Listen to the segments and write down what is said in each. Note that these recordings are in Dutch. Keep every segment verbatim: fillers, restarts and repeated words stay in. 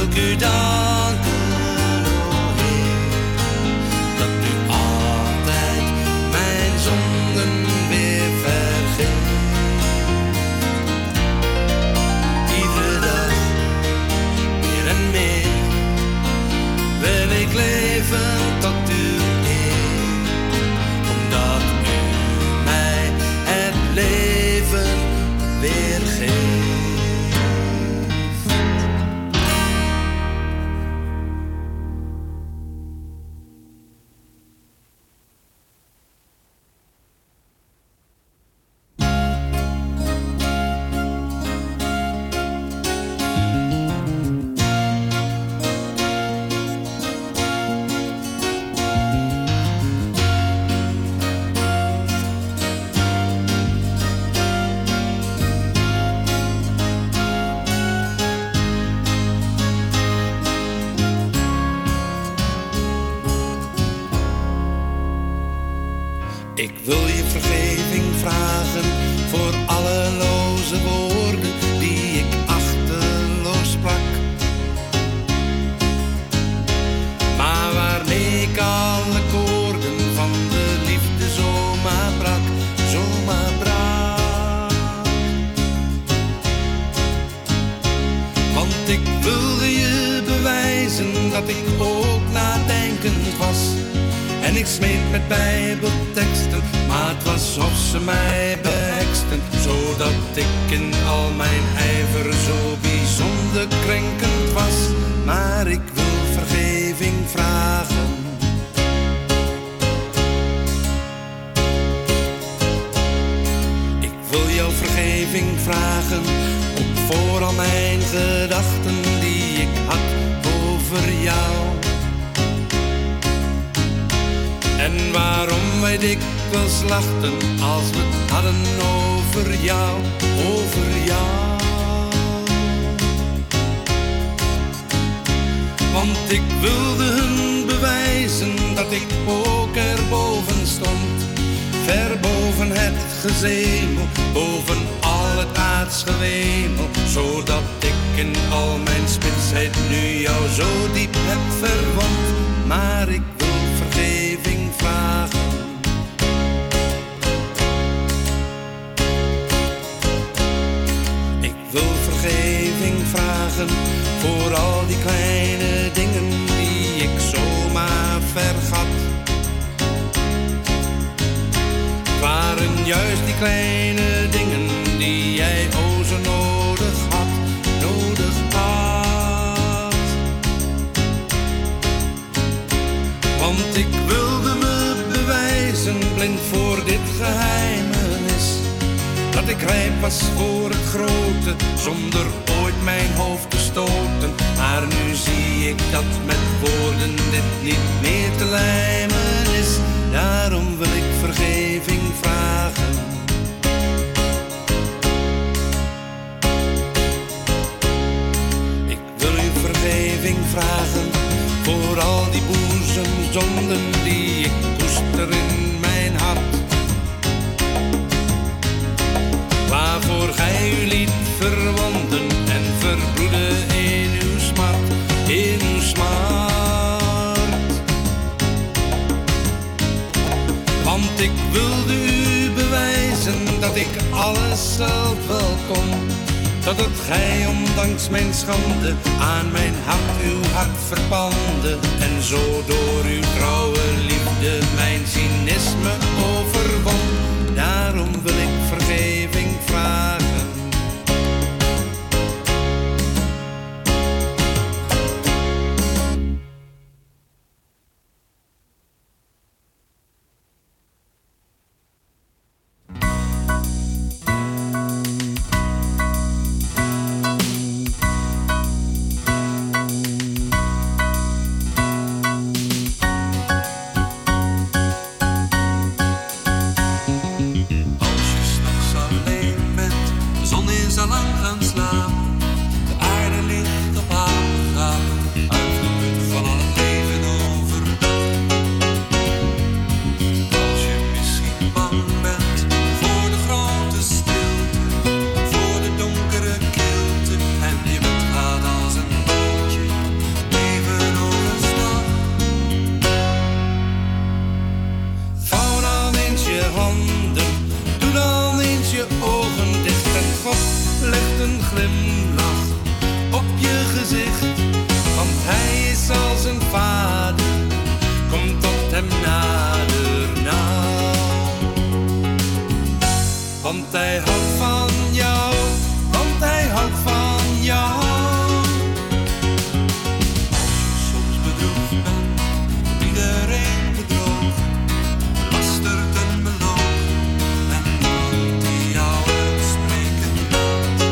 ik u danken, o Heer, dat u altijd mijn zonden weer vergeeft. Iedere dag meer en meer wil ik leven tot uw eer, omdat u mij het leven weer geeft. Ik wil je vergeving vragen voor alle loze woorden die ik achterloos sprak. Maar waarmee ik alle koorden van de liefde zomaar brak, zomaar brak. Want ik wilde je bewijzen dat ik ook nadenkend was. En ik smeet met bijbelteksten, maar het was of ze mij beheksten, zodat ik in al mijn ijver zo bijzonder krenkend was. Maar ik wil vergeving vragen. Ik wil jouw vergeving vragen, ook voor al mijn gedachten die ik had over jou. En waarom wij dikwijls lachten als we het hadden over jou, over jou. Want ik wilde hun bewijzen dat ik ook erboven stond. Ver boven het gezemel, boven al het aardsgewemel. Zodat ik in al mijn spitsheid nu jou zo diep heb verwond. Maar ik wil vergeving vragen. Ik wil vergeving vragen voor al die kleine dingen die ik zomaar vergat. Het waren juist die kleine dingen die jij o zo nodig had, nodig had. Want ik wilde me bewijzen, blind voor dit geheimenis, dat ik rijp was voor het grote, zonder ooit mijn hoofd te stoten. Maar nu zie ik dat met woorden dit niet meer te lijmen is. Daarom wil ik vergeving vragen. Ik wil u vergeving vragen voor al die boezemzonden die ik koester in mijn hart. Waarvoor gij u liet verwonden en verbloeden in uw smart, in uw smart. Want ik wilde u bewijzen dat ik alles zelf wel kon. Dat het gij ondanks mijn schande aan mijn hart uw hart verpande. En zo door uw trouwe liefde mijn cynisme overwon. Daarom wil ik vergeving vragen. glimlach op je gezicht. Want hij is als een vader, kom tot hem nader nou. Want hij houdt van jou, want hij houdt van jou. Als je soms bedroefd bent, wordt iedereen bedrogen, belasterd en belogen, en niemand die jou uitspreken laat.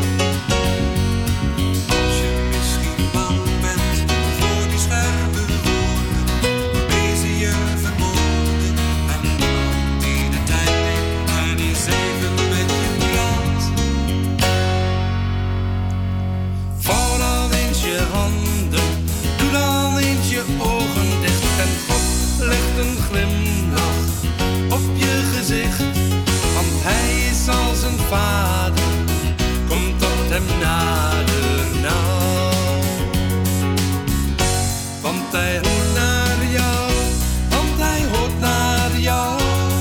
Als je misschien bang bent voor die scherpe woorden, waarmee ze je vermoorden, en niemand die de tijd neemt en die zeven met je praat. Vouw dan eens je handen, doe dan eens je ogen dicht, en God legt een glimlach op je gezicht. Want hij is als een vader, kom tot hem nader nou. Want hij hoort naar jou, want hij hoort naar jou.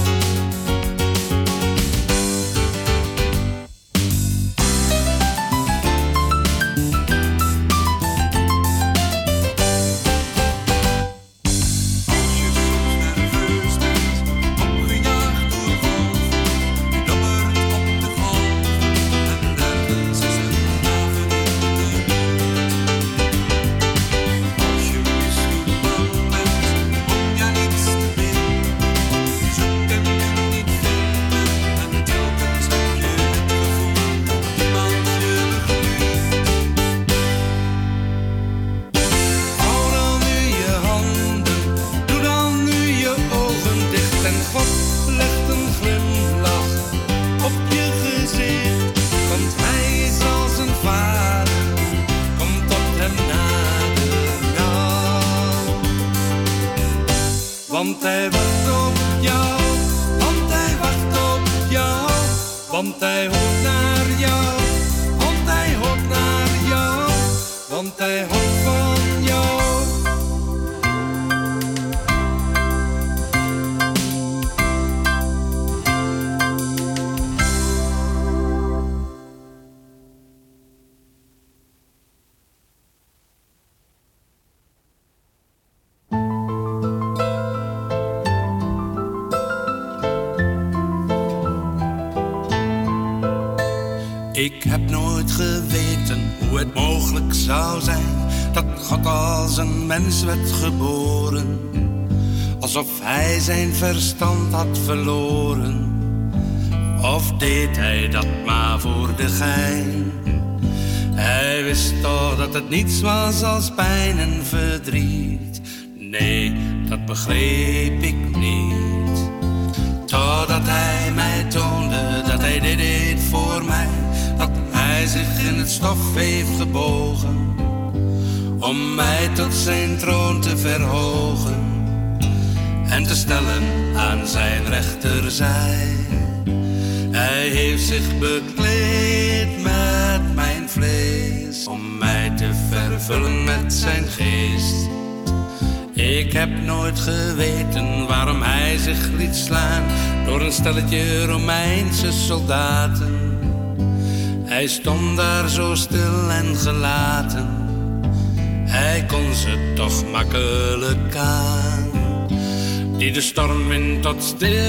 Als je soms nerveus bent, opgejaagd door golven, je dobbert op de golven, en nergens is een haven in de lucht. Als je misschien bang bent om ja niets te vinden, je zoekt en kunt niet vinden, en telkens heb je het gevoel dat niemand je begrijpt. Hou dan nu je handen, doe dan nu je ogen dicht, en God legt een glimlach op je gezicht. Want hij is als een vader, kom tot hem nader nou. Want hij wacht op jou, want hij wacht op jou. Want hij hoort naar jou, want hij hoort naar jou. Want hij houdt van jou. Ik heb nooit geweten hoe het mogelijk zou zijn dat God als een mens werd geboren, alsof hij zijn verstand had verloren. Of deed hij dat maar voor de gein? Hij wist toch dat het niets was als pijn en verdriet. Nee, dat begreep ik niet. Totdat hij mij toonde dat hij dit deed voor mij, dat hij zich in het stof heeft gebogen om mij tot zijn troon te verhogen en te stellen aan zijn rechterzij. Hij heeft zich bekleed met mijn vlees om mij te vervullen met zijn geest. Ik heb nooit geweten waarom hij zich liet slaan door een stelletje Romeinse soldaten. Hij stond daar zo stil en gelaten, hij kon ze toch makkelijk aan, die de stormwind tot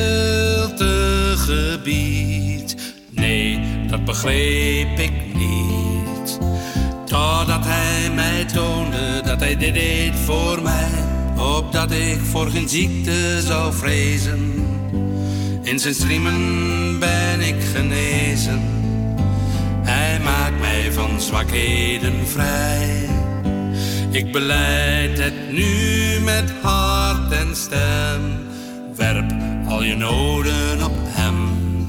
stilte gebiedt. Nee, dat begreep ik niet, totdat hij mij toonde dat hij dit deed voor mij, opdat ik voor geen ziekte zou vrezen. In zijn striemen ben ik genezen, hij maakt mij van zwakheden vrij. Ik belijd het nu met hart en stem, werp al je noden op hem.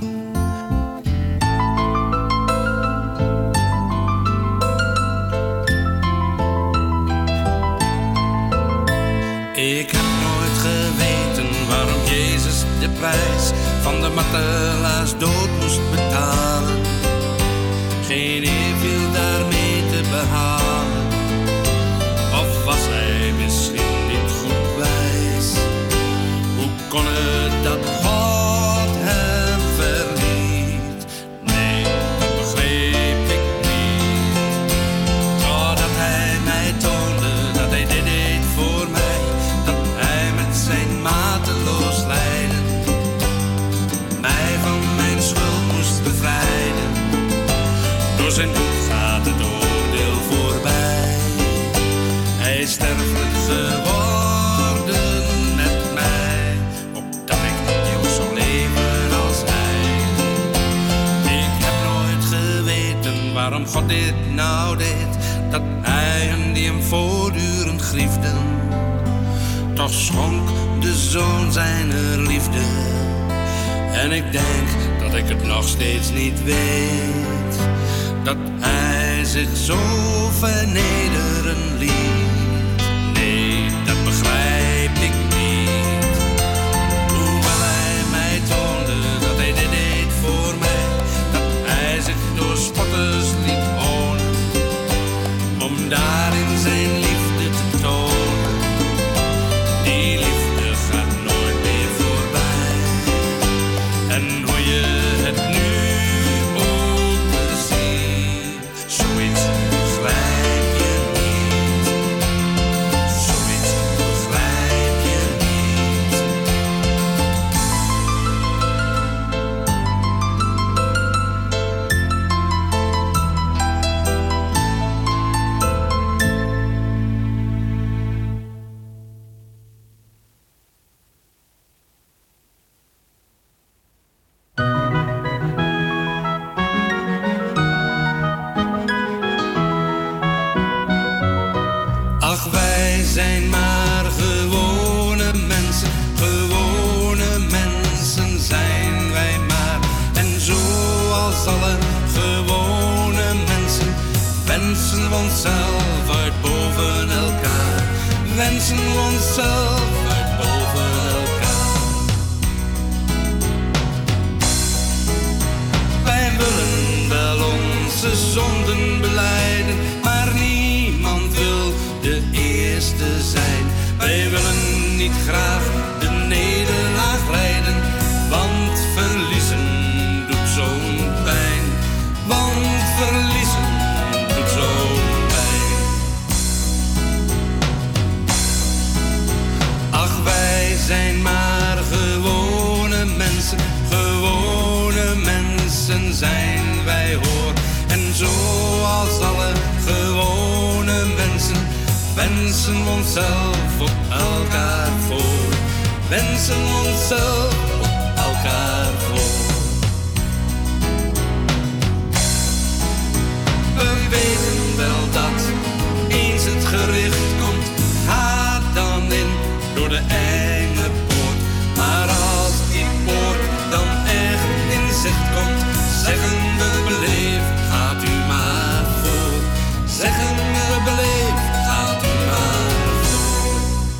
Ik heb nooit geweten waarom Jezus de prijs van de martelaars dood moest betalen. Geen eer viel daarmee te behalen, of was hij misschien niet goed wijs? Hoe kon het dat God hem verliet? Nee, dat begreep ik niet. waarom God dit nou deed, dat hij en die hem voortdurend griefden. Toch schonk de zoon zijn liefde. En ik denk dat ik het nog steeds niet weet, dat hij zich zo vernederen liet. Nee, dat begrijp ik niet. Hoewel hij mij toonde dat hij dit deed voor mij, dat hij zich door spotters liet honen, om daarin zijn liefde te tonen. Die liefde gaat nooit meer voorbij. En hoe je het nu ook beziet, zoiets begrijp je niet. Zoiets begrijp je niet. Ach, wij zijn maar gewone mensen, gewone mensen zijn wij maar. En zoals alle gewone mensen wensen we onszelf uit boven elkaar. Wensen we onszelf uit boven elkaar. Wij willen wel onze zonden belijden, maar niemand wil de eerste zijn. Wij willen niet graag de nederlaag lijden, want verliezen doet zo'n pijn. Want verliezen doet zo'n pijn. Ach, wij zijn maar gewone mensen, gewone mensen zijn wij hoor. En zoals alle gewone mensen wensen we onszelf op elkaar voor. Wensen we onszelf op elkaar voor. We weten wel dat eens het gericht komt, ga dan in door de enge poort. Maar als die poort dan echt in zicht komt, zeggen we beleefd, gaat u maar voor. Zeggen we beleefd, gaat u maar voor.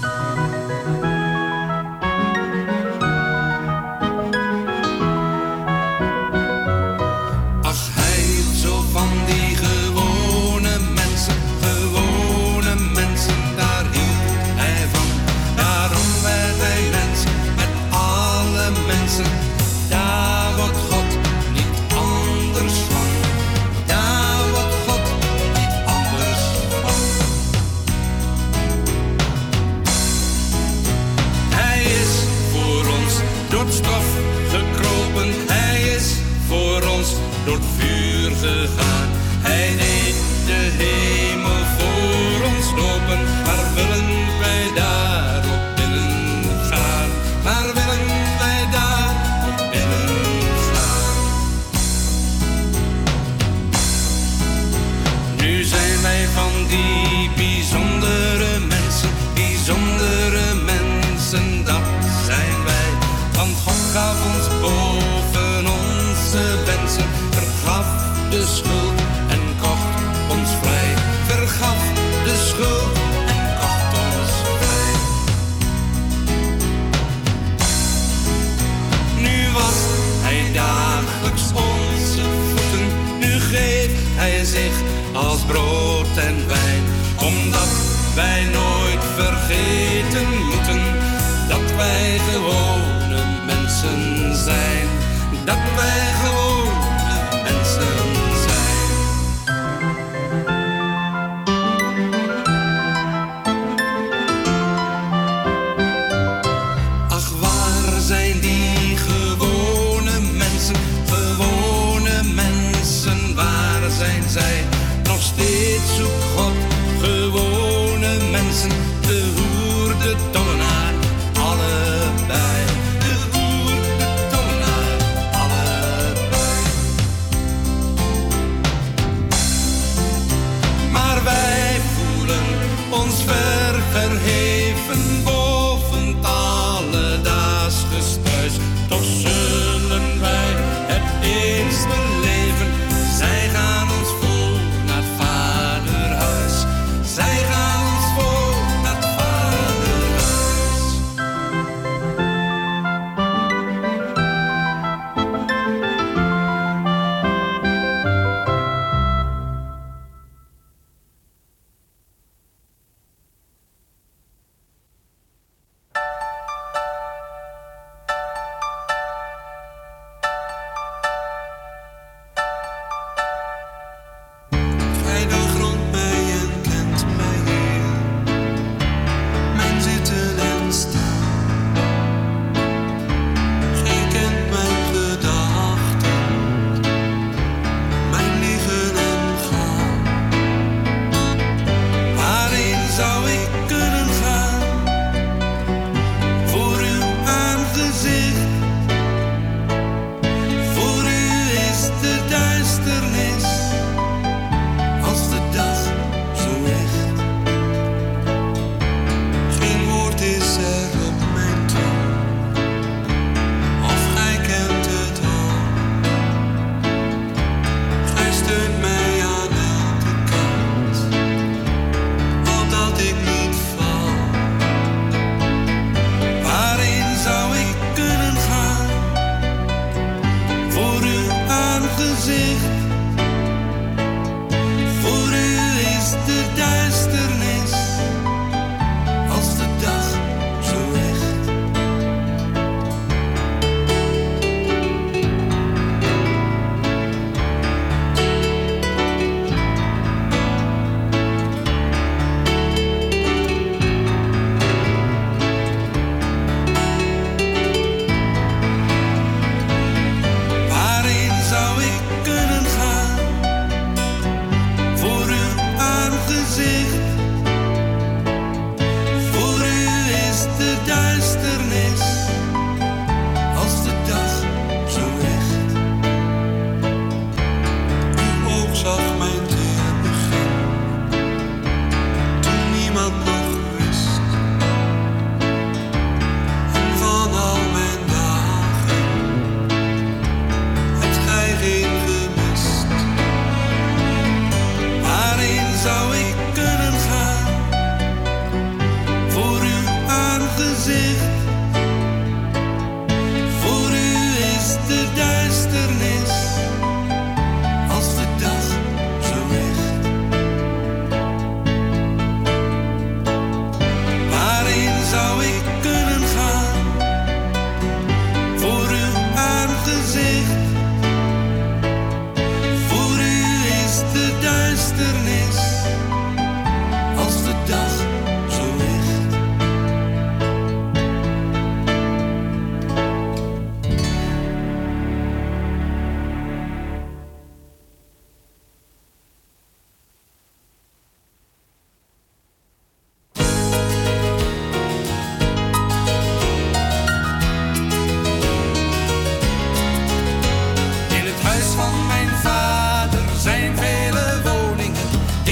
Ach, hij hield zo van die gewone mensen, gewone mensen, daar hield hij van. Daarom werd hij mens met alle mensen, daar wordt God niet anders van. Daar wordt God niet anders van. Hij is voor ons door het stof gekropen, hij is voor ons door het vuur gegaan. Hij deed de hemel voor ons lopen, maar willen wij daarop binnen gaan? Maar willen wij daarop binnen gaan? Nu zijn wij van die bijzondere mensen, bijzondere mensen, dat zijn wij. Want God gaf ons boven onze wensen, vergaf de schuld en kocht ons vrij. Vergaf de schuld en kocht ons vrij. Nu wast hij dagelijks onze voeten, nu geeft hij zich als brood en wijn. Omdat wij nooit vergeten moeten dat wij gewone mensen zijn. Dat wij gewone mensen zijn. Ach, waar zijn die gewone mensen, gewone mensen, waar zijn zij? Nog steeds zoekt God gewone mensen, de hoer, de tollenaar, allebei. De hoer, de tollenaar, allebei.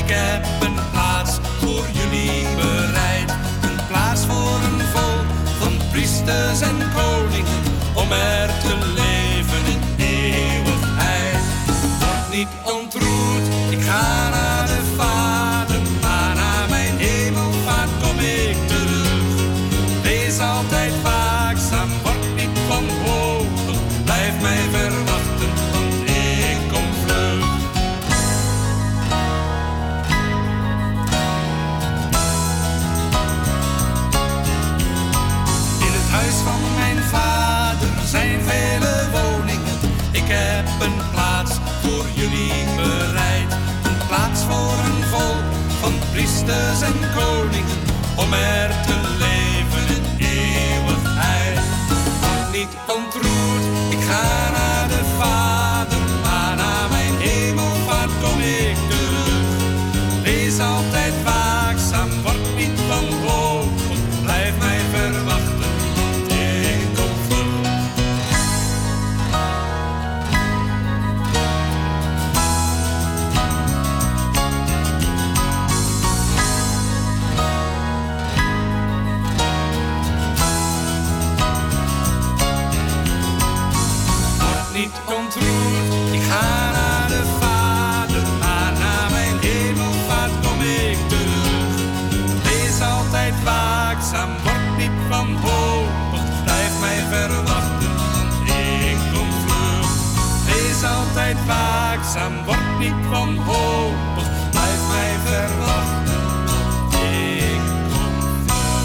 Ik heb een plaats voor jullie bereid. Een plaats voor een volk van priesters en koningen. Om er te leven in eeuwigheid. Word niet ontroerd, ik ga naar de Vader. Maar naar mijn hemelvaart kom ik terug. Wees altijd waakzaam, word niet wanhopig. Blijf mij verwachten, want ik kom vlug. In het huis van mijn Vader zijn vele woningen. Ik heb een plaats voor jullie bereid. Een plaats voor een volk van priesters en koningen. Om er te leven in eeuwigheid. Word niet ontroerd, ik ga naar de Vader. Maar naar mijn hemelvaart kom ik terug. Wees altijd waakzaam, word niet wanhopig. Blijf mij verwachten, want ik kom vlug. Niet ontroerd, ik ga naar de Vader, maar naar mijn hemelvaart kom ik terug. Wees altijd waakzaam, word niet wanhopig, blijf mij verwachten, want ik kom vlug. Wees altijd waakzaam, word niet wanhopig, blijf mij verwachten, want ik kom vlug.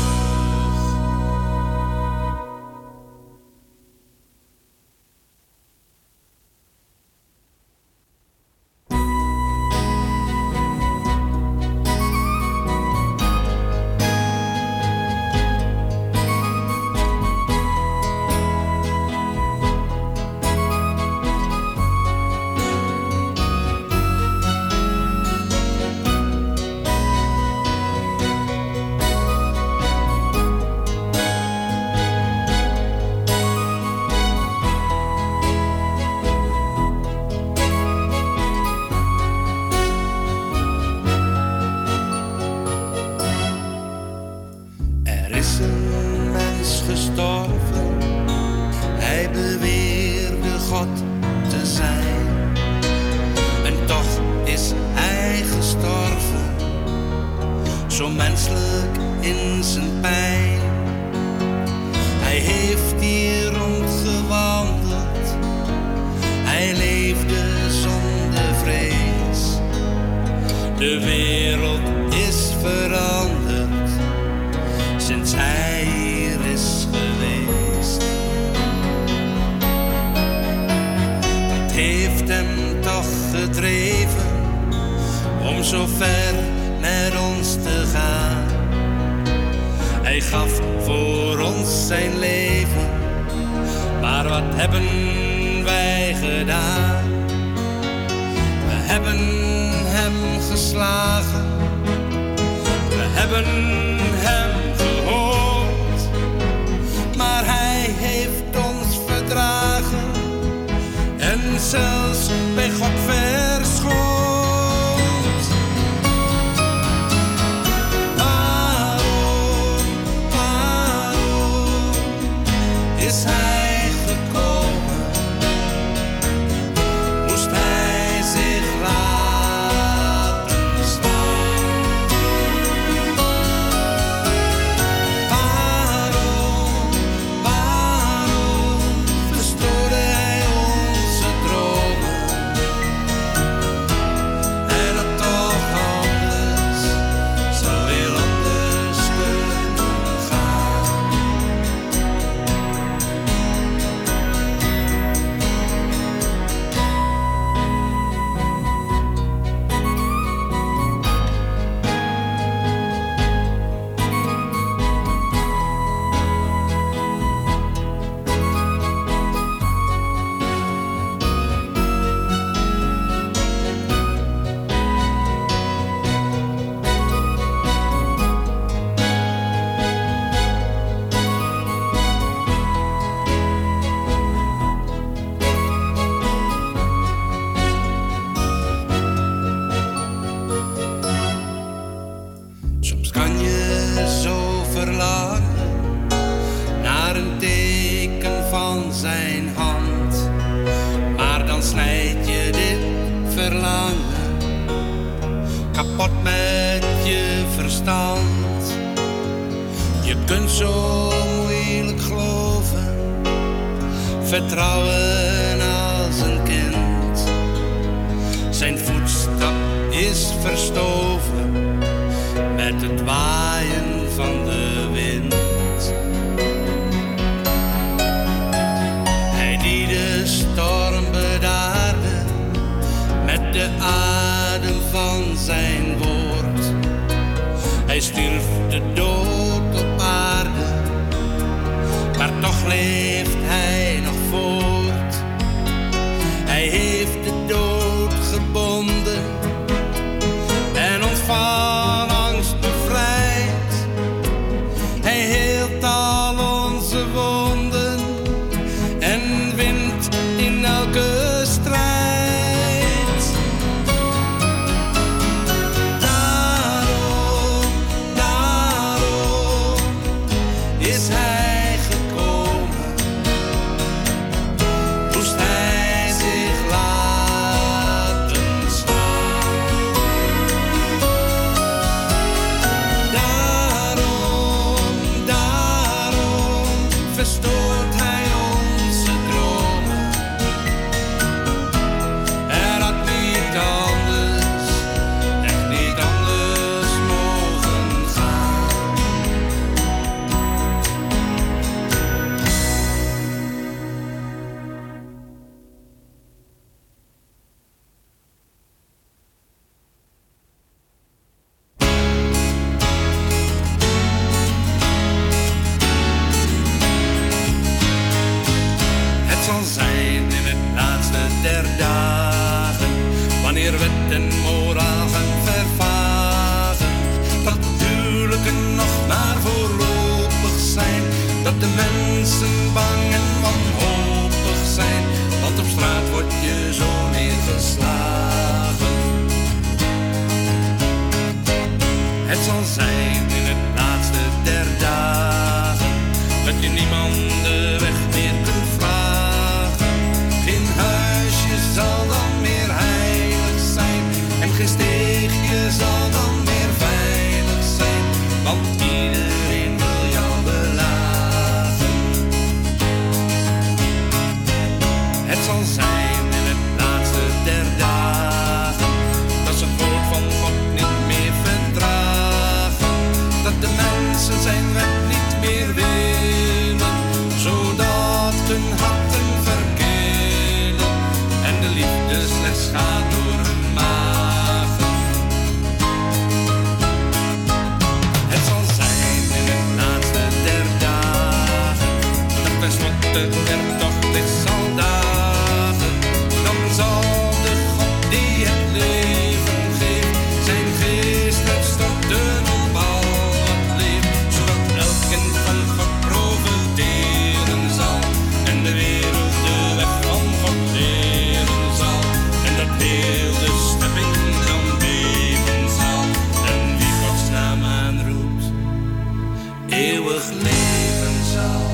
Zo menselijk in zijn pijn. Hij heeft hier rondgewandeld. Hij leefde zonder vrees. De wereld is veranderd sinds hij hier is geweest. Het heeft hem toch gedreven om zo ver met ons te gaan. Hij gaf voor ons zijn leven, maar wat hebben wij gedaan? We hebben hem geslagen, we hebben hem gehoord, maar hij heeft ons verdragen en zelfs bij God verschoond. Is hij gekomen? Moest hij zich laten staan? zijn hand. Maar dan snijd je dit verlangen kapot met je verstand. Je kunt zo moeilijk geloven, vertrouwen als een kind. Zijn voetstap is verstoven met het waaien van de wind. Hij die de storm bedaarde met de adem van zijn woord. Hij stierf de dood op aarde, maar toch leeft hij nog voort. Hij heeft de dood gebonden en ons van angst bevrijd. Hij heelt al onze wonden en wint in elke strijd. Daarom, daarom is hij gekomen. Moest hij zich laten slaan. Daarom, daarom verstoort hij onze dromen. Er had niet anders, echt niet anders mogen gaan. Het zal zijn in het laatste der dagen, wanneer wet en moraal gaan vervagen, dat de huwelijken nog maar voorlopig zijn, dat de mensen bang en wanhopig zijn, want op straat word je zo neergeslagen. Het zal zijn in het laatste der dagen, dat je niemand de weg meer kunt vragen. Geen huisje zal dan meer heilig zijn en geen steegje zal dan meer veilig zijn, want iedereen wil jou belagen. Het zal zijn in het laatste der dagen, dat ze het woord van God niet meer verdragen, dat de mensen zijn wet niet meer willen, zodat hun harten verkillen en de liefde slechts gaat door hun magen. Het zal zijn in het laatste der dagen, dat tenslotte er toch licht zal dagen. Dan zal de God die het leven geeft, zijn geest uitstorten op al wat leeft, zodat elk kind van God profiteren zal en de wereld de weg van God leren zal, en dat heel de schepping dan beven zal, en wie Gods naam aanroept, eeuwig leven zal.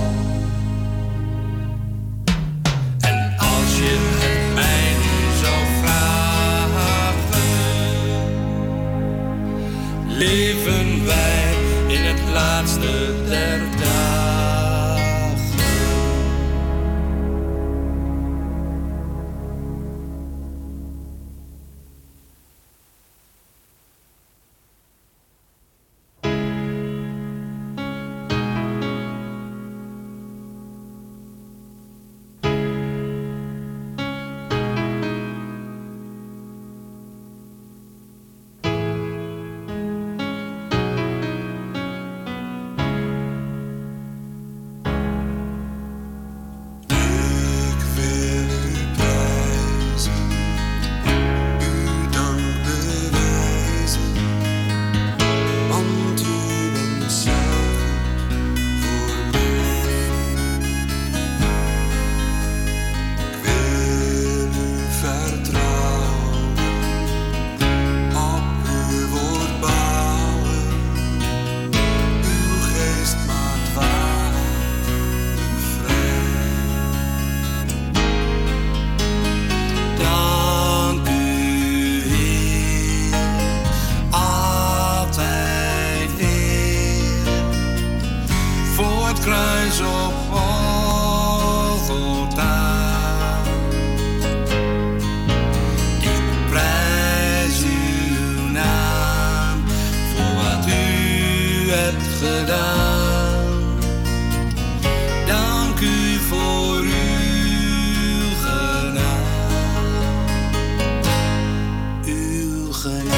En als je het mij nu zou vragen, leven wij in het laatste der dagen. kruis op Golgotha. Ik prijs uw naam voor wat u hebt gedaan. Dank u voor uw genade, uw genade.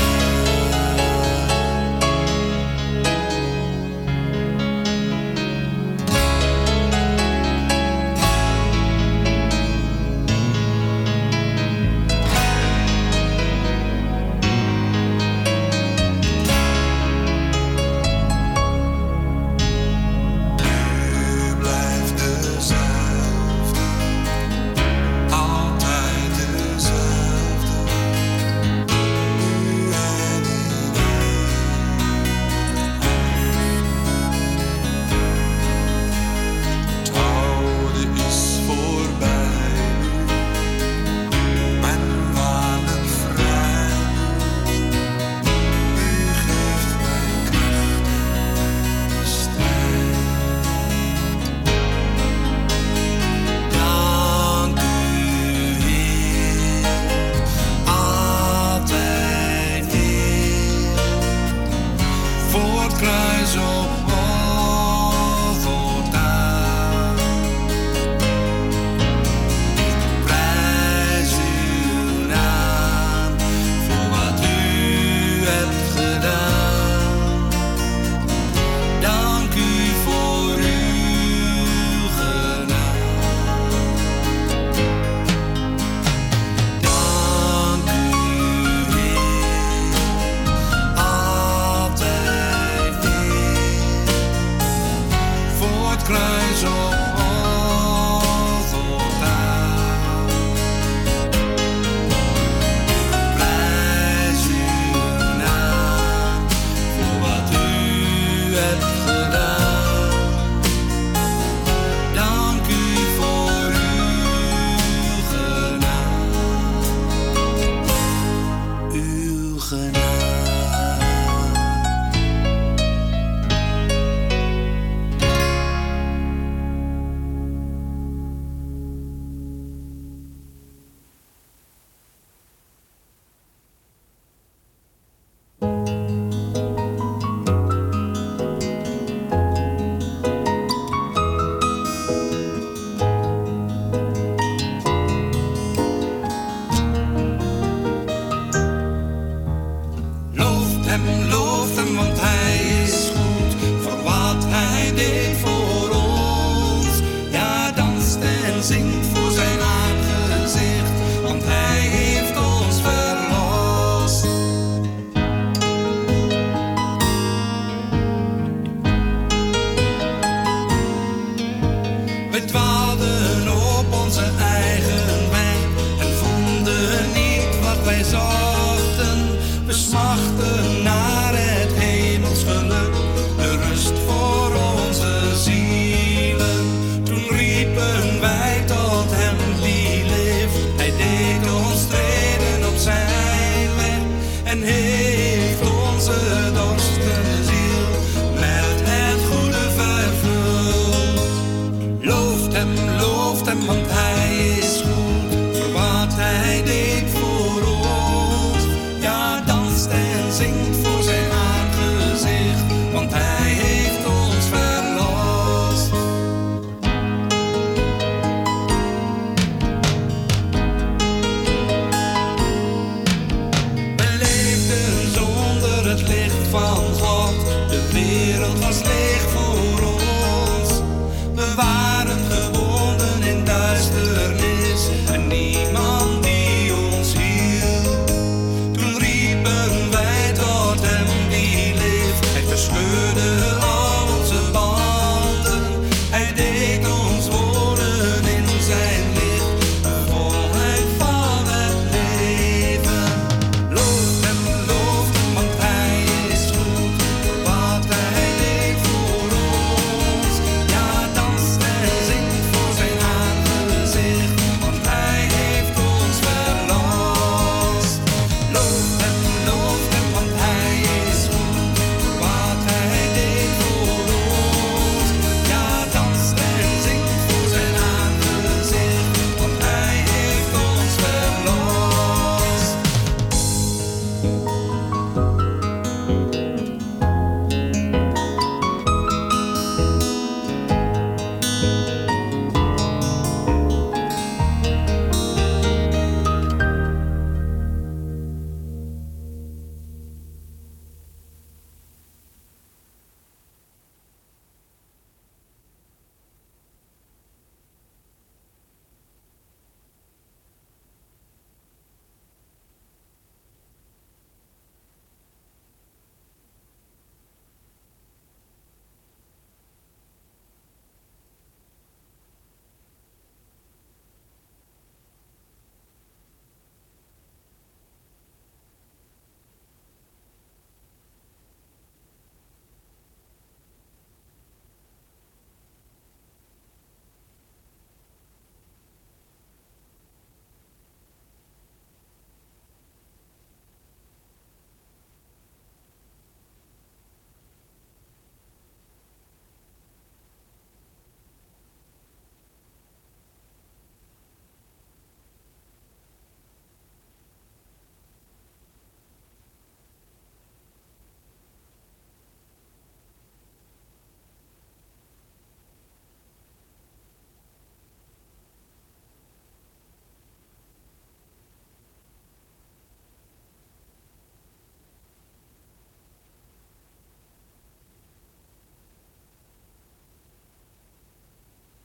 Van